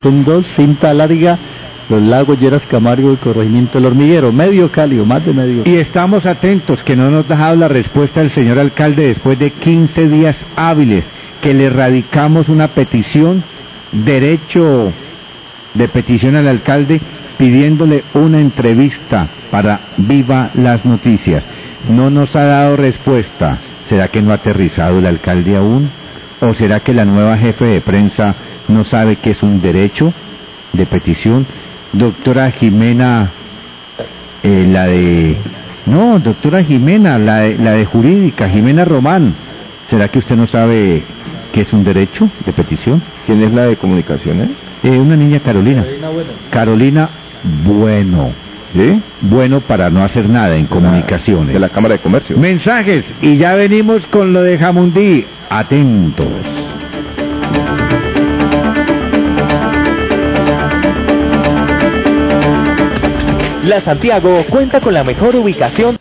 Son dos, Cinta Larga, Los Lagos, Lleras Camargo y Corregimiento El Hormiguero, medio Cali, o más de medio. Y estamos atentos, que no nos ha dado la respuesta el señor alcalde después de 15 días hábiles, que le radicamos una petición, derecho de petición al alcalde, pidiéndole una entrevista para Viva las Noticias. No nos ha dado respuesta. ¿Será que no ha aterrizado el alcalde aún? ¿O será que la nueva jefe de prensa no sabe que es un derecho de petición? Doctora Jimena, doctora Jimena, la de jurídica, Jimena Román, ¿será que usted no sabe que es un derecho de petición? ¿Quién es la de comunicaciones? Una niña, Carolina. Carolina Bueno. ¿Sí? Bueno para no hacer nada en comunicaciones. De la Cámara de Comercio. Mensajes, y ya venimos con lo de Jamundí. Atentos. La Santiago cuenta con la mejor ubicación